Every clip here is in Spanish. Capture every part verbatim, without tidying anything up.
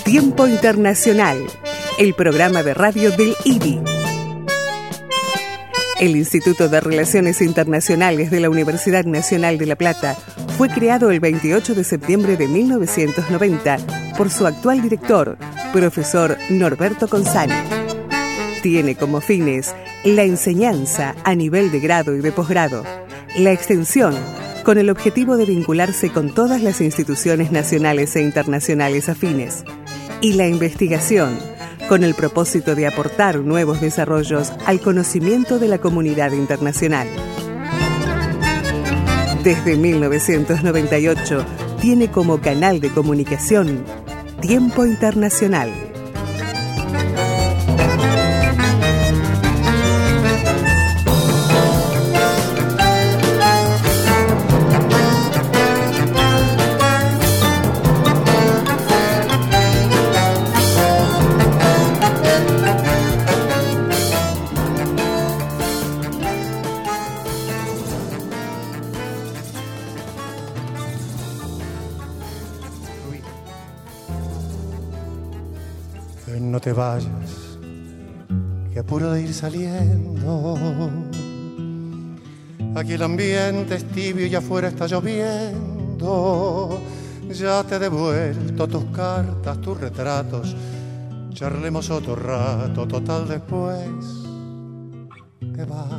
Tiempo Internacional, el programa de radio del I B I. El Instituto de Relaciones Internacionales de la Universidad Nacional de La Plata fue creado el veintiocho de septiembre de mil novecientos noventa por su actual director, profesor Norberto Consani. Tiene como fines la enseñanza a nivel de grado y de posgrado, la extensión con el objetivo de vincularse con todas las instituciones nacionales e internacionales afines, y la investigación con el propósito de aportar nuevos desarrollos al conocimiento de la comunidad internacional. Desde mil novecientos noventa y ocho tiene como canal de comunicación Tiempo Internacional. No te vayas, que apuro de ir saliendo. Aquí el ambiente es tibio y afuera está lloviendo. Ya te he devuelto tus cartas, tus retratos. Charlemos otro rato, total después te vas.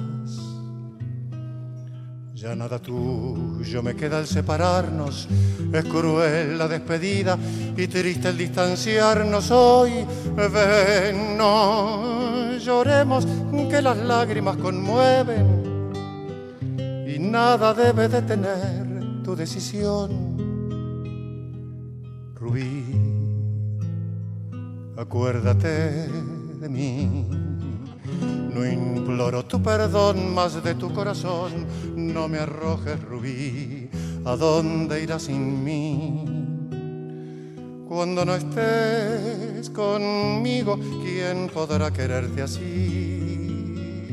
Ya nada tuyo me queda al separarnos. Es cruel la despedida y triste el distanciarnos hoy. Ven, no lloremos, que las lágrimas conmueven y nada debe detener tu decisión. Rubí, acuérdate de mí. No imploro tu perdón, más de tu corazón. No me arrojes, Rubí, ¿a dónde irás sin mí? Cuando no estés conmigo, ¿quién podrá quererte así?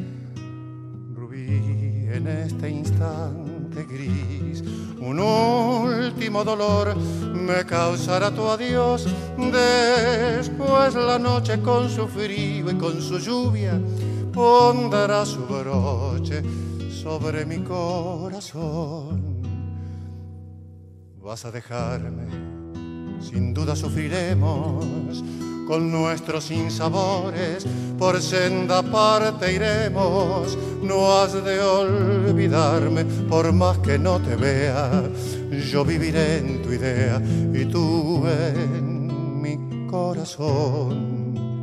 Rubí, en este instante gris, un último dolor me causará tu adiós. Después la noche con su frío y con su lluvia pondrá su broche sobre mi corazón. Vas a dejarme, sin duda sufriremos, con nuestros sinsabores por senda aparte iremos. No has de olvidarme, por más que no te vea, yo viviré en tu idea y tú en mi corazón.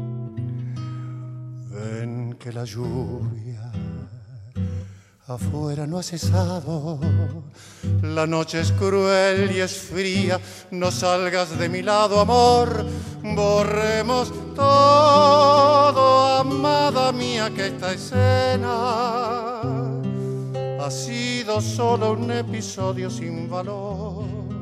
Ven que la lluvia afuera no ha cesado, la noche es cruel y es fría, no salgas de mi lado, amor, borremos todo, amada mía, que esta escena ha sido solo un episodio sin valor.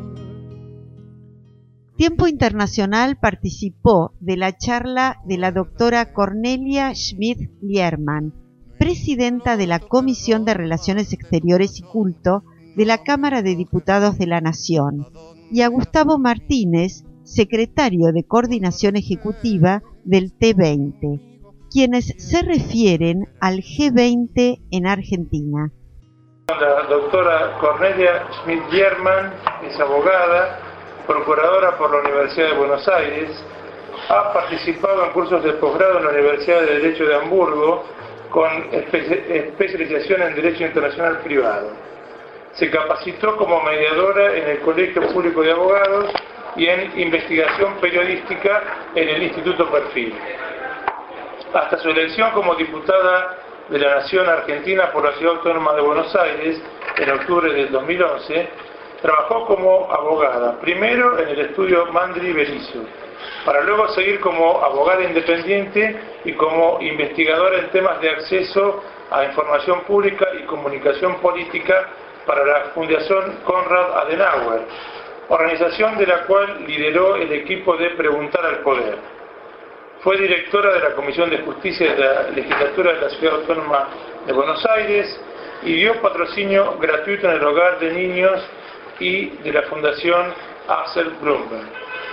Tiempo Internacional participó de la charla de la doctora Cornelia Schmidt-Liermann, presidenta de la Comisión de Relaciones Exteriores y Culto de la Cámara de Diputados de la Nación, y a Gustavo Martínez, secretario de Coordinación Ejecutiva del T veinte, quienes se refieren al G veinte en Argentina. La doctora Cornelia Schmidt-Liermann es abogada, procuradora por la Universidad de Buenos Aires, ha participado en cursos de posgrado en la Universidad de Derecho de Hamburgo con espe- especialización en Derecho Internacional Privado. Se capacitó como mediadora en el Colegio Público de Abogados y en investigación periodística en el Instituto Perfil. Hasta su elección como diputada de la Nación Argentina por la Ciudad Autónoma de Buenos Aires en octubre del dos mil once, trabajó como abogada, primero en el estudio Mandri Berizo, para luego seguir como abogada independiente y como investigadora en temas de acceso a información pública y comunicación política para la Fundación Konrad Adenauer, organización de la cual lideró el equipo de Preguntar al Poder. Fue directora de la Comisión de Justicia de la Legislatura de la Ciudad Autónoma de Buenos Aires y dio patrocinio gratuito en el hogar de niños y de la Fundación Axel Blumberg.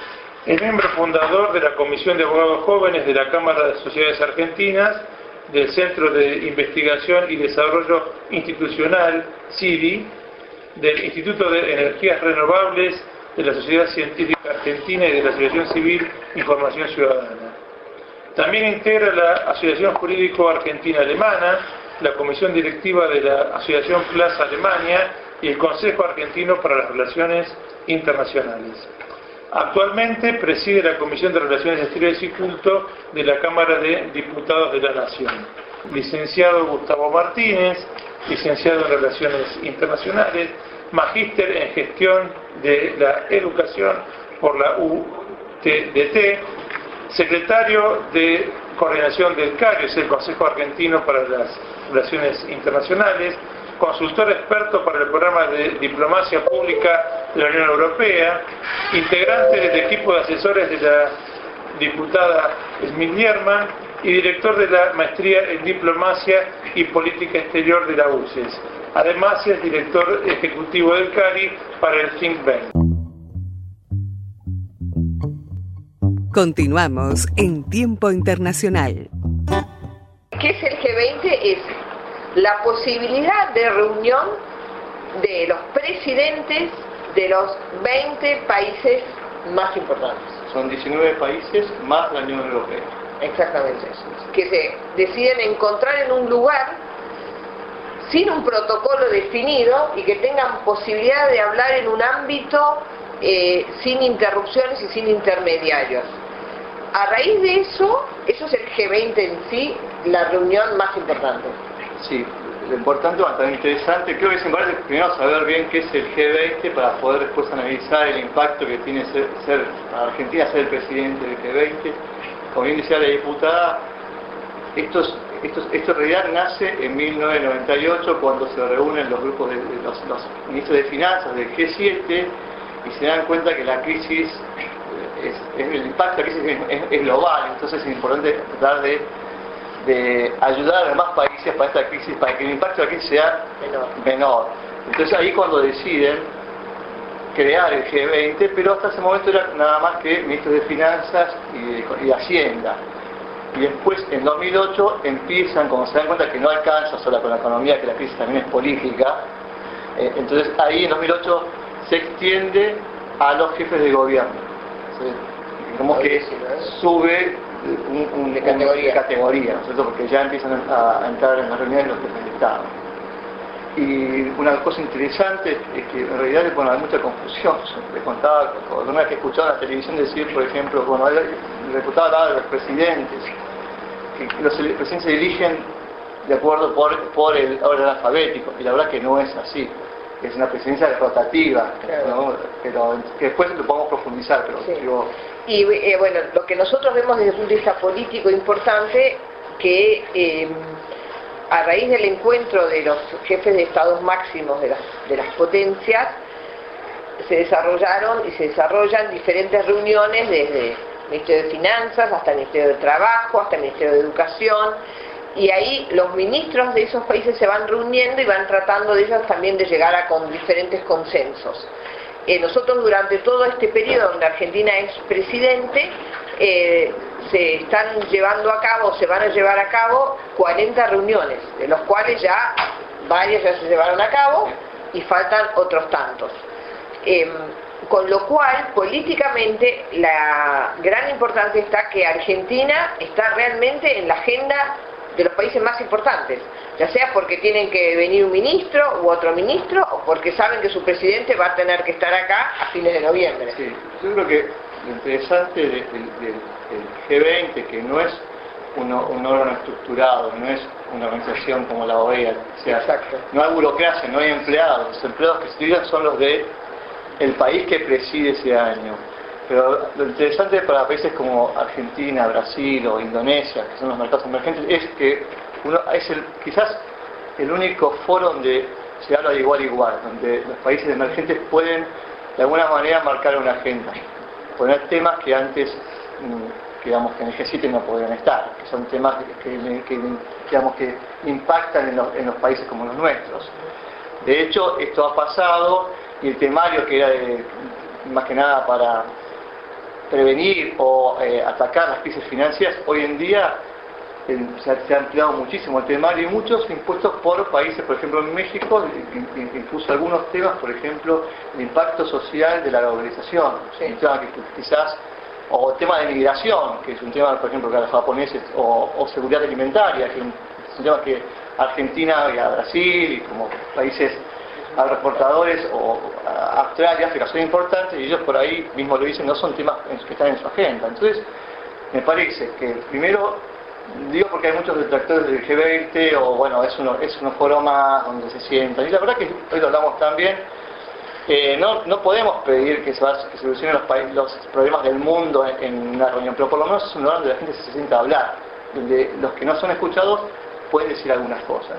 Es miembro fundador de la Comisión de Abogados Jóvenes de la Cámara de Sociedades Argentinas, del Centro de Investigación y Desarrollo Institucional, C I D I, del Instituto de Energías Renovables de la Sociedad Científica Argentina y de la Asociación Civil Información Ciudadana. También integra la Asociación Jurídico Argentina-Alemana, la Comisión Directiva de la Asociación Plaza Alemania y el Consejo Argentino para las Relaciones Internacionales. Actualmente preside la Comisión de Relaciones Exteriores y Culto de la Cámara de Diputados de la Nación. Licenciado Gustavo Martínez, licenciado en Relaciones Internacionales, magíster en Gestión de la Educación por la U T D T, secretario de Coordinación del CARIO, es el Consejo Argentino para las Relaciones Internacionales, consultor experto para el programa de Diplomacia Pública de la Unión Europea, integrante del equipo de asesores de la diputada Schmidt-Biermann y director de la Maestría en Diplomacia y Política Exterior de la U C E S. Además es director ejecutivo del CARI para el Think Tank. Continuamos en Tiempo Internacional. ¿Qué es el G veinte? Es la posibilidad de reunión de los presidentes de los veinte países más importantes. Son diecinueve países más la Unión Europea. Exactamente eso. Que se deciden encontrar en un lugar sin un protocolo definido y que tengan posibilidad de hablar en un ámbito eh, sin interrupciones y sin intermediarios. A raíz de eso, eso es el G veinte en sí, la reunión más importante. Sí, lo importante, bastante interesante, creo que es importante primero saber bien qué es el G veinte para poder después analizar el impacto que tiene ser, ser para Argentina ser el presidente del G veinte. Como bien decía la diputada, estos, estos, esto en realidad nace en mil novecientos noventa y ocho cuando se reúnen los grupos de, de los, los ministros de finanzas del G siete y se dan cuenta que la crisis, es, es, el impacto de la crisis es, es, es global, entonces es importante tratar de de ayudar a los demás países para esta crisis, para que el impacto de la crisis sea menor. menor. Entonces ahí cuando deciden crear el G veinte, pero hasta ese momento era nada más que ministros de Finanzas y de, y de Hacienda. Y después, en dos mil ocho, empiezan, como se dan cuenta que no alcanza sola con la economía, que la crisis también es política, eh, entonces ahí en dos mil ocho se extiende a los jefes de gobierno. Entonces, como que sube Un, un, de categoría, un, de categoría ¿no es cierto? Porque ya empiezan a, a entrar en las reuniones los jefes de Estado. Y una cosa interesante es que en realidad bueno, hay mucha confusión. Les contaba, una vez que escuchaba en la televisión decir, por ejemplo, bueno, el diputado hablaba de los presidentes, que los presidentes se eligen de acuerdo por, por el orden alfabético, y la verdad que no es así. Es una presidencia rotativa, claro. ¿no? Pero que después lo podemos profundizar, pero sí. digo, y eh, bueno, lo que nosotros vemos desde el punto de vista político importante, que eh, a raíz del encuentro de los jefes de estados máximos de las, de las potencias, se desarrollaron y se desarrollan diferentes reuniones desde el Ministerio de Finanzas hasta el Ministerio de Trabajo, hasta el Ministerio de Educación, y ahí los ministros de esos países se van reuniendo y van tratando de ellos también de llegar a con diferentes consensos. Eh, nosotros durante todo este periodo donde Argentina es presidente, eh, se están llevando a cabo, se van a llevar a cabo cuarenta reuniones, de los cuales ya varias ya se llevaron a cabo y faltan otros tantos. Eh, con lo cual, políticamente, la gran importancia está que Argentina está realmente en la agenda de los países más importantes, ya sea porque tienen que venir un ministro u otro ministro, o porque saben que su presidente va a tener que estar acá a fines de noviembre. Sí, yo creo que lo interesante del, del, del G veinte, que no es un, un órgano estructurado, no es una organización como la O E A, o sea, exacto, no hay burocracia, no hay empleados, los empleados que se estudian son los de el país que preside ese año. Pero lo interesante para países como Argentina, Brasil o Indonesia, que son los mercados emergentes, es que uno es el, quizás el único foro donde se habla de igual a igual, donde los países emergentes pueden de alguna manera marcar una agenda, poner temas que antes, digamos, que en el G siete no podían estar, que son temas que, que, digamos, que impactan en los, en los países como los nuestros. De hecho, esto ha pasado y el temario que era de, más que nada para prevenir o eh, atacar las crisis financieras, hoy en día eh, se, ha, se ha ampliado muchísimo el tema y muchos impuestos por países, por ejemplo en México, incluso algunos temas, por ejemplo, el impacto social de la globalización, sí. Un tema que quizás, o el tema de migración, que es un tema, por ejemplo, que a los japoneses, o, o seguridad alimentaria, que es un, es un tema que Argentina y a Brasil y como países agroexportadores o Australia y África son importantes y ellos por ahí mismo lo dicen, no son temas que están en su agenda. Entonces me parece que primero, digo porque hay muchos detractores del G veinte o bueno, es uno, es un foro más donde se sientan y la verdad que hoy lo hablamos también, eh, no, no podemos pedir que se, va, que se solucionen los, los problemas del mundo en, en una reunión, pero por lo menos es un lugar donde la gente se sienta a hablar, donde los que no son escuchados pueden decir algunas cosas.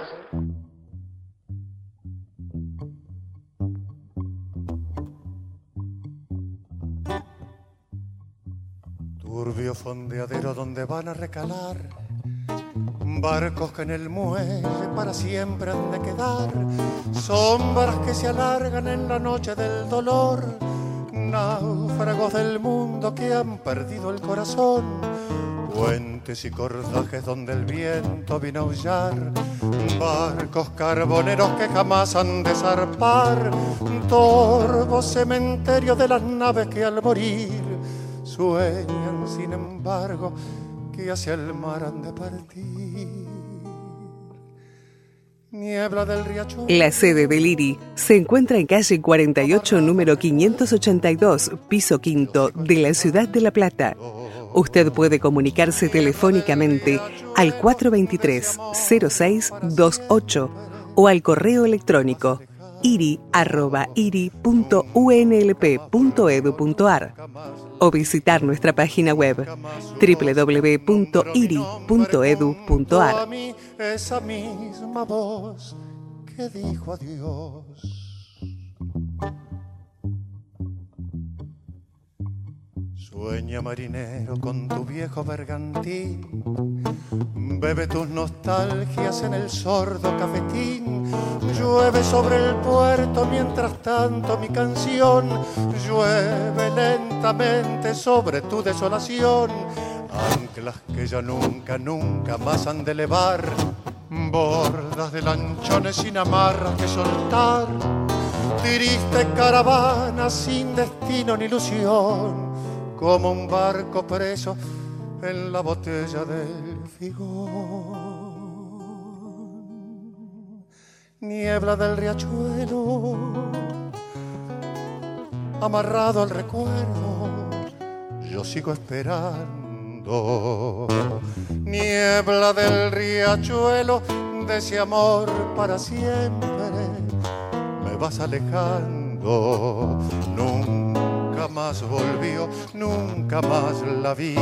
Turbio fondeadero donde van a recalar barcos que en el muelle para siempre han de quedar, sombras que se alargan en la noche del dolor, náufragos del mundo que han perdido el corazón, puentes y cordajes donde el viento vino a aullar, barcos carboneros que jamás han de zarpar, torvos cementerios de las naves que al morir sueñan sin embargo que hacia el mar han de partir. Niebla del riachuelo. La sede del I R I se encuentra en calle cuarenta y ocho, número quinientos ochenta y dos, piso quinto, de la ciudad de La Plata. Usted puede comunicarse telefónicamente al cuatro dos tres, cero seis dos ocho o al correo electrónico iri arroba iri punto u n l p punto e d u punto a r o visitar nuestra página web doble u doble u doble u punto iri punto e d u punto a r. Esa misma voz que dijo adiós. Sueña marinero con tu viejo bergantín, bebe tus nostalgias en el sordo cafetín, llueve sobre el puerto mientras tanto mi canción llueve lentamente sobre tu desolación, anclas que ya nunca, nunca más han de elevar, bordas de lanchones sin amarras que soltar, triste caravana sin destino ni ilusión, como un barco preso en la botella del figón. Niebla del riachuelo, amarrado al recuerdo, yo sigo esperando. Niebla del riachuelo, de ese amor para siempre, me vas alejando. Nunca más volvió, nunca más la vi,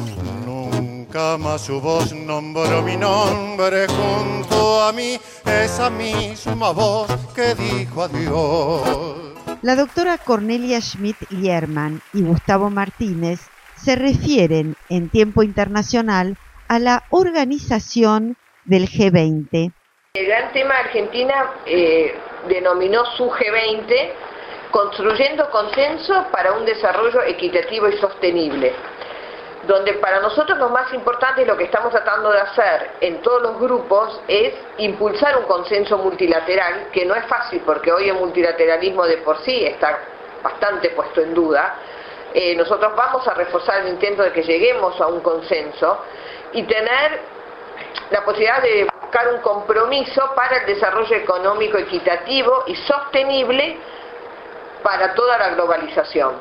nunca más su voz nombró mi nombre junto a mí, esa misma voz que dijo adiós. La doctora Cornelia Schmidt-Liermann y Gustavo Martínez se refieren en tiempo internacional a la organización del G veinte. El gran tema Argentina eh, denominó su G veinte, construyendo consenso para un desarrollo equitativo y sostenible, donde para nosotros lo más importante y lo que estamos tratando de hacer en todos los grupos es impulsar un consenso multilateral, que no es fácil porque hoy el multilateralismo de por sí está bastante puesto en duda. Eh, nosotros vamos a reforzar el intento de que lleguemos a un consenso y tener la posibilidad de buscar un compromiso para el desarrollo económico equitativo y sostenible para toda la globalización.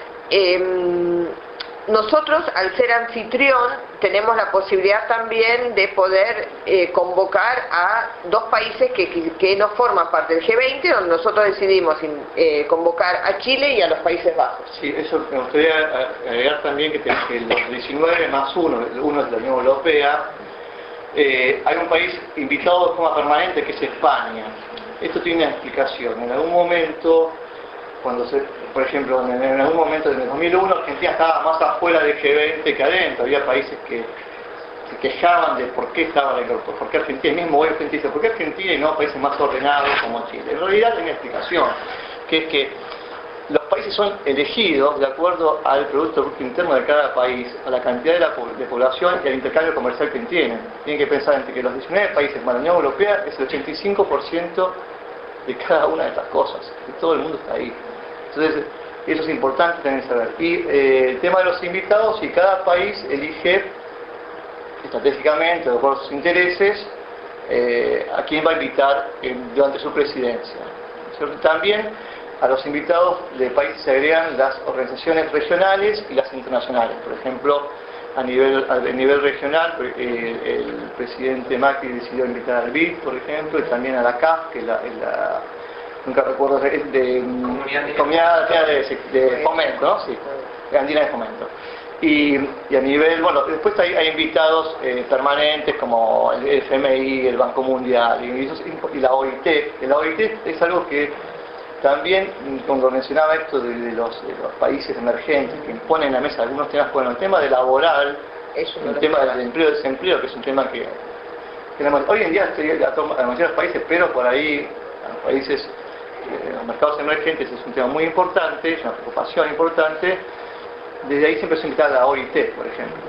Eh, nosotros, al ser anfitrión, tenemos la posibilidad también de poder eh, convocar a dos países que, que, que no forman parte del G veinte, donde nosotros decidimos eh, convocar a Chile y a los Países Bajos. Sí, eso me gustaría agregar también que, te, que los diecinueve más uno, uno es de la Unión Europea, eh, hay un país invitado de forma permanente que es España. Esto tiene una explicación. En algún momento, cuando se, por ejemplo, en, en algún momento en el dos mil uno Argentina estaba más afuera del G veinte que adentro, había países que se quejaban de por qué estaba, por qué Argentina, el mismo hoy Argentina dice, ¿por qué Argentina y no países más ordenados como Chile? En realidad tiene explicación, que es que los países son elegidos de acuerdo al Producto Bruto Interno de cada país, a la cantidad de, la, de población y al intercambio comercial que tienen. Tienen que pensar entre que los diecinueve países más la Unión Europea es el ochenta y cinco por ciento de cada una de estas cosas, que todo el mundo está ahí. Entonces, eso es importante también saber. Y eh, el tema de los invitados, y cada país elige estratégicamente, de acuerdo a sus intereses, eh, a quién va a invitar eh, durante su presidencia. También a los invitados de países se agregan las organizaciones regionales y las internacionales. Por ejemplo, a nivel, a nivel regional, eh, el presidente Macri decidió invitar al B I D, por ejemplo, y también a la C A F, que es la, la nunca recuerdo, de, de Comunidad de, de, de Fomento, ¿no? Sí, de Andina de Fomento. Y, y a nivel, bueno, después hay, hay invitados eh, permanentes como el F M I, el Banco Mundial y, y la O I T. La O I T es algo que también, cuando mencionaba esto de, de, los, de los países emergentes que imponen en la mesa algunos temas, bueno, el tema de laboral, es el tema del empleo y desempleo, que es un tema que, que la, hoy en día estoy a la mayoría de los países, pero por ahí, a los países, eh, los mercados emergentes es un tema muy importante, es una preocupación importante. Desde ahí siempre se invita a la O I T, por ejemplo.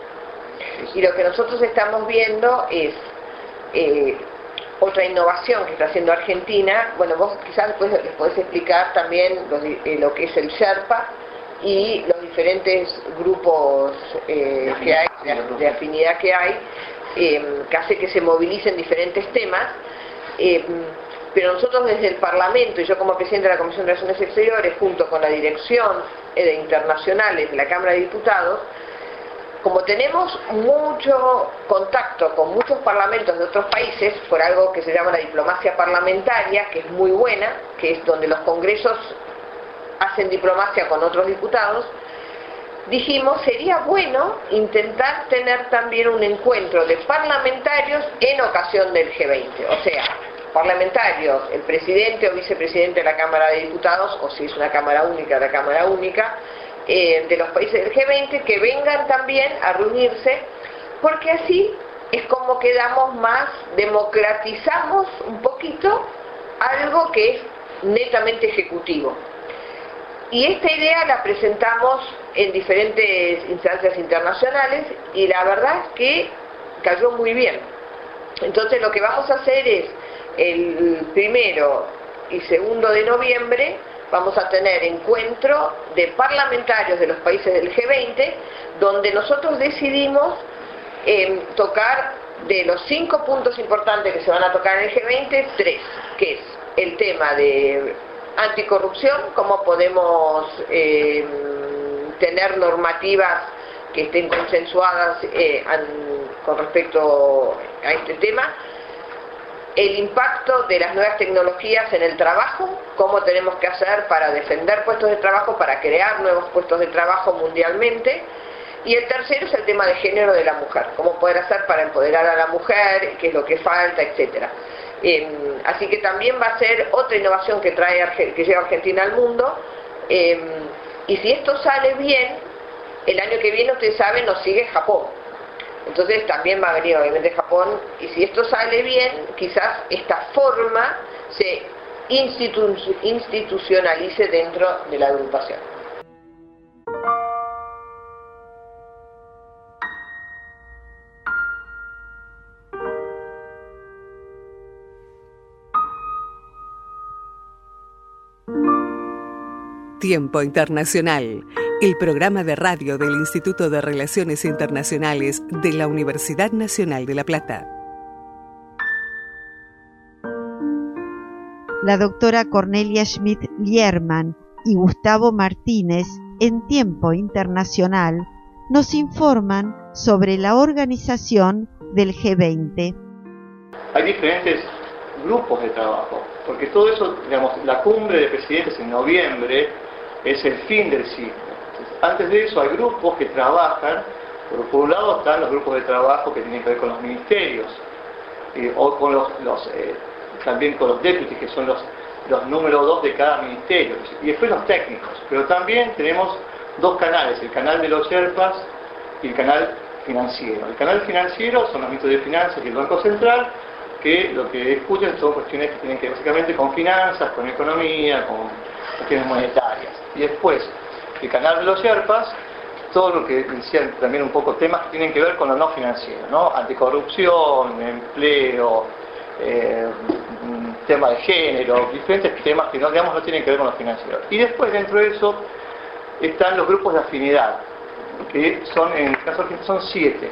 Y lo que nosotros estamos viendo es eh, otra innovación que está haciendo Argentina. Bueno, vos quizás después les podés explicar también lo, eh, lo que es el Sherpa y los diferentes grupos eh, que hay, de, de afinidad que hay, eh, que hace que se movilicen diferentes temas. Eh, pero nosotros desde el Parlamento, y yo como presidente de la Comisión de Relaciones Exteriores, junto con la Dirección de Internacionales de la Cámara de Diputados, como tenemos mucho contacto con muchos parlamentos de otros países, por algo que se llama la diplomacia parlamentaria, que es muy buena, que es donde los congresos hacen diplomacia con otros diputados, dijimos, sería bueno intentar tener también un encuentro de parlamentarios en ocasión del G veinte, o sea, parlamentarios, el presidente o vicepresidente de la Cámara de Diputados, o si es una Cámara única, la Cámara única, eh, de los países del G veinte, que vengan también a reunirse, porque así es como quedamos más, democratizamos un poquito algo que es netamente ejecutivo. Y esta idea la presentamos en diferentes instancias internacionales y la verdad es que cayó muy bien. Entonces lo que vamos a hacer es, el primero y segundo de noviembre vamos a tener encuentro de parlamentarios de los países del G veinte, donde nosotros decidimos eh, tocar de los cinco puntos importantes que se van a tocar en el G veinte, tres, que es el tema de anticorrupción, cómo podemos eh, tener normativas que estén consensuadas eh, an, con respecto a este tema, el impacto de las nuevas tecnologías en el trabajo, cómo tenemos que hacer para defender puestos de trabajo, para crear nuevos puestos de trabajo mundialmente, y el tercero es el tema de género de la mujer, cómo poder hacer para empoderar a la mujer, qué es lo que falta, etcétera. Eh, así que también va a ser otra innovación que trae que lleva Argentina al mundo, eh, y si esto sale bien, el año que viene, ustedes saben, nos sigue Japón. Entonces también va a venir obviamente Japón, y si esto sale bien, quizás esta forma se institu institucionalice dentro de la agrupación. Tiempo Internacional, el programa de radio del Instituto de Relaciones Internacionales de la Universidad Nacional de La Plata. La doctora Cornelia Schmidt-Liermann y Gustavo Martínez, en Tiempo Internacional, nos informan sobre la organización del G veinte. Hay diferentes grupos de trabajo, porque todo eso, digamos, la cumbre de presidentes en noviembre es el fin del ciclo. Entonces, antes de eso hay grupos que trabajan, por, por un lado están los grupos de trabajo que tienen que ver con los ministerios, eh, o con los, los eh, también con los deputies, que son los, los número dos de cada ministerio, y después los técnicos. Pero también tenemos dos canales, el canal de los Sherpas y el canal financiero. El canal financiero son los ministros de Finanzas y el Banco Central, que lo que discuten son cuestiones que tienen que ver básicamente con finanzas, con economía, con cuestiones monetarias. Y después, el canal de los Sherpas, todo lo que decían también un poco temas que tienen que ver con lo no financiero, ¿no? Anticorrupción, empleo, eh, tema de género, diferentes temas que no, digamos, no tienen que ver con lo financiero. Y después dentro de eso están los grupos de afinidad, que son, en el caso argentino, son siete.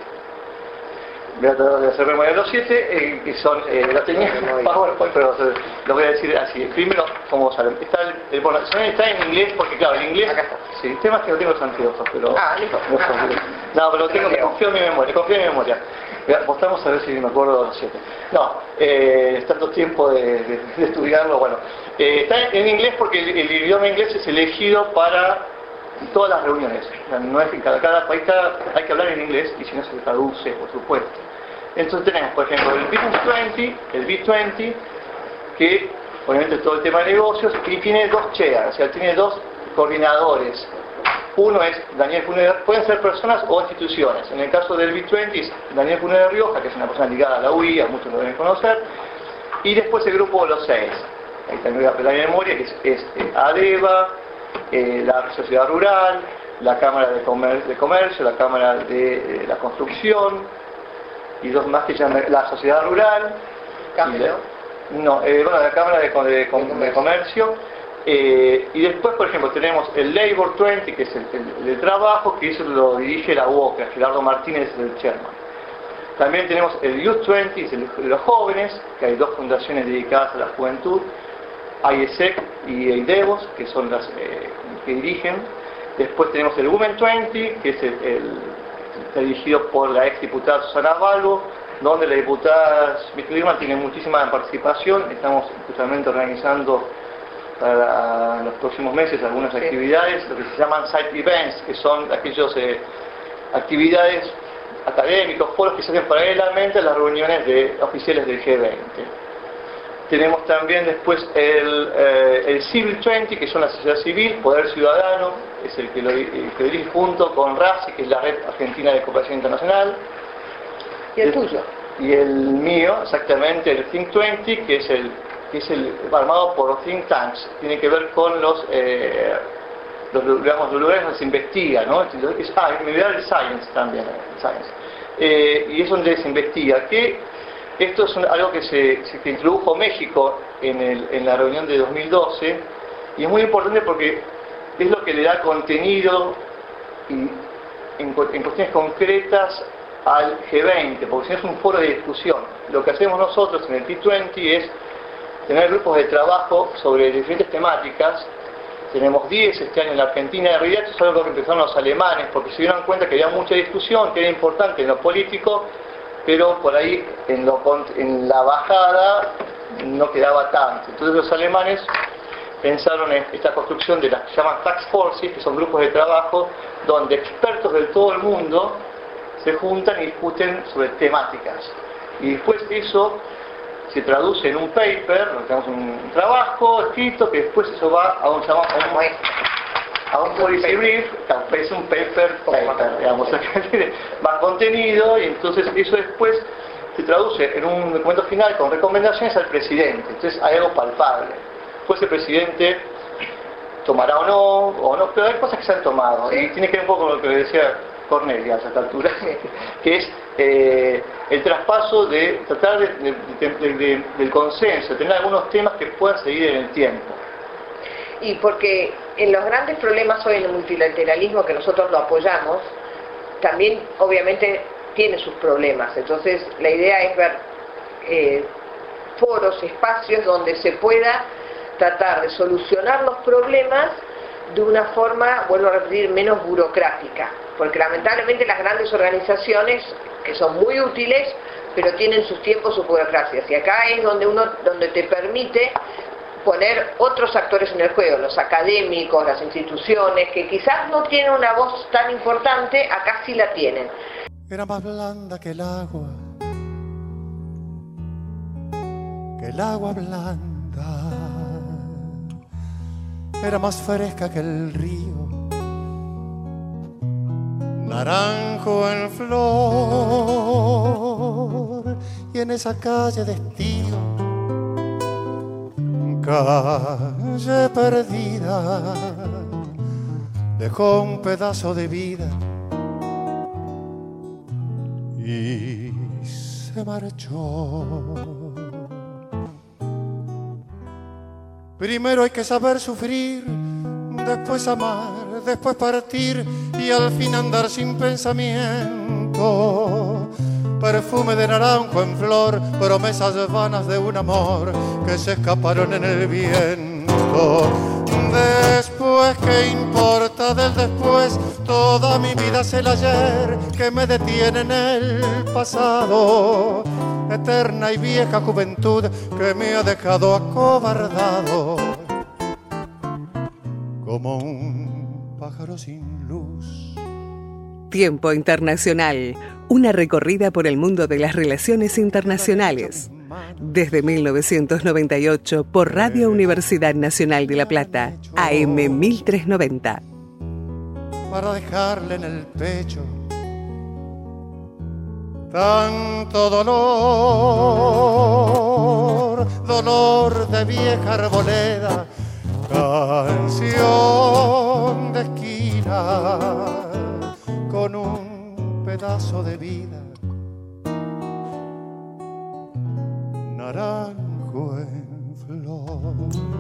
Voy a tratar de hacer memoria de los siete, eh, que son, eh, lo tenía PowerPoint, pero eh, lo voy a decir así. Primero, como saben, está, el, el, bueno, está en inglés, porque claro, en inglés, sí, temas que no tengo los anteojos, pero... Ah, listo. No, no, pero lo tengo, me confío en mi memoria, confío en mi memoria. Apostamos a ver si me acuerdo de los siete. No, eh, tanto tiempo de, de, de estudiarlo, bueno. Eh, está en inglés porque el, el idioma inglés es elegido para todas las reuniones. No es que cada, cada país cada, hay que hablar en inglés y si no se traduce, por supuesto. Entonces tenemos, por ejemplo, el Business veinte, el B veinte, que obviamente todo el tema de negocios, y tiene dos chairs, o sea, tiene dos coordinadores. Uno es Daniel Funes, pueden ser personas o instituciones. En el caso del B veinte es Daniel Funes de Rioja, que es una persona ligada a la U I A, muchos lo deben conocer. Y después el grupo de los seis. Ahí también voy a apelar en memoria, que es, es eh, ADEVA, eh, la Sociedad Rural, la Cámara de, Comer de Comercio, la Cámara de eh, la Construcción, y dos más que llaman la Sociedad Rural. Cámara. No, eh, bueno, la Cámara de, de, de, de Comercio. Eh, y después, por ejemplo, tenemos el Labor veinte, que es el, el, el trabajo, que eso lo dirige la U O C A, Gerardo Martínez es el chairman. También tenemos el Youth veinte, es el de los jóvenes, que hay dos fundaciones dedicadas a la juventud, I E S E C y EIDEVOS, que son las eh, que dirigen. Después tenemos el Women veinte, que es el, el, está dirigido por la ex diputada Susana Balbo, donde la diputada Smith Lirman tiene muchísima participación. Estamos justamente organizando para los próximos meses algunas sí. actividades, lo que se llaman side events, que son aquellas eh, actividades académicos, foros que se hacen paralelamente a las reuniones de oficiales del G veinte. Tenemos también después el, eh, el Civil veinte, que son la sociedad civil, Poder Ciudadano, es el que lo, el que lo dirige junto con RACI, que es la Red Argentina de Cooperación Internacional. ¿Y el, el tuyo? Y el mío, exactamente, el Think veinte, que es el que es el armado por think tanks, tiene que ver con los, eh, los, digamos, los lugares donde se investiga, ¿no? Es, ah, me olvidé el Science también, el Science. Eh, y es donde se investiga, que esto es un, algo que se, se que introdujo México en, el, en la reunión de dos mil doce, y es muy importante porque es lo que le da contenido y, en, en cuestiones concretas al G veinte, porque si no es un foro de discusión. Lo que hacemos nosotros en el T veinte es tener grupos de trabajo sobre diferentes temáticas. Tenemos diez este año en la Argentina. En realidad esto es algo que empezaron los alemanes, porque se dieron cuenta que había mucha discusión, que era importante en lo político, pero por ahí en, lo, en la bajada no quedaba tanto. Entonces los alemanes pensaron en esta construcción de las que se llaman task forces, que son grupos de trabajo donde expertos de todo el mundo se juntan y discuten sobre temáticas. Y después eso se traduce en un paper, tenemos un trabajo escrito que después eso va a un, a un, a un policy brief, es un paper, paper digamos, más contenido, y entonces eso después se traduce en un documento final con recomendaciones al presidente. Entonces hay algo palpable. Después el presidente tomará o no, o no, pero hay cosas que se han tomado, y tiene que ver un poco con lo que decía Cornelia a esta altura, que es eh, el traspaso de tratar de, de, de, de, del consenso, de tener algunos temas que puedan seguir en el tiempo. Y porque en los grandes problemas hoy en el multilateralismo, que nosotros lo apoyamos, también obviamente tiene sus problemas. Entonces la idea es ver eh, foros, espacios donde se pueda tratar de solucionar los problemas de una forma, vuelvo a repetir, menos burocrática. Porque lamentablemente las grandes organizaciones, que son muy útiles, pero tienen sus tiempos, sus burocracias. Y acá es donde uno, donde te permite poner otros actores en el juego, los académicos, las instituciones, que quizás no tienen una voz tan importante, acá sí la tienen. Era más blanda que el agua, que el agua blanda. Era más fresca que el río, naranjo en flor, y en esa calle de estío calle perdida dejó un pedazo de vida y se marchó. Primero hay que saber sufrir, después amar, después partir y al fin andar sin pensamiento. Perfume de naranjo en flor, promesas vanas de un amor que se escaparon en el viento. Después, ¿qué importa del después? Toda mi vida es el ayer que me detiene en el pasado. Eterna y vieja juventud que me ha dejado acobardado como un pájaro sin luz. Tiempo Internacional, una recorrida por el mundo de las relaciones internacionales. Desde mil novecientos noventa y ocho por Radio Universidad Nacional de La Plata, A M mil trescientos noventa. Para dejarle en el pecho tanto dolor, dolor de vieja arboleda, canción de esquina con un pedazo de vida, naranjo en flor.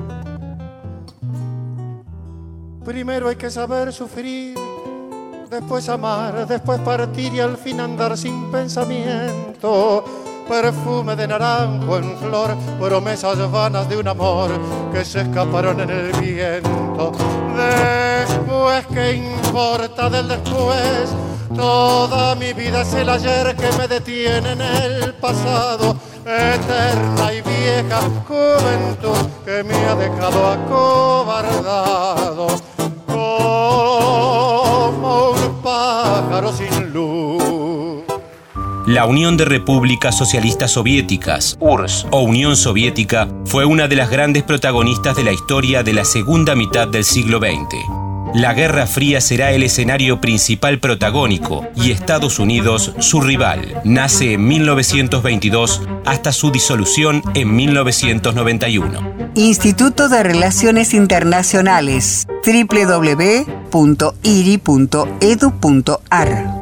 Primero hay que saber sufrir, después amar, después partir y al fin andar sin pensamiento. Perfume de naranjo en flor, promesas vanas de un amor que se escaparon en el viento. Después, ¿qué importa del después? Toda mi vida es el ayer que me detiene en el pasado. Eterna y vieja juventud que me ha dejado acobardado como un pájaro sin luz. La Unión de Repúblicas Socialistas Soviéticas, U R S S, o Unión Soviética, fue una de las grandes protagonistas de la historia de la segunda mitad del siglo veinte. La Guerra Fría será el escenario principal protagónico y Estados Unidos su rival. Nace en mil novecientos veintidós hasta su disolución en mil novecientos noventa y uno. Instituto de Relaciones Internacionales, doble u doble u doble u punto i r i punto e d u punto a r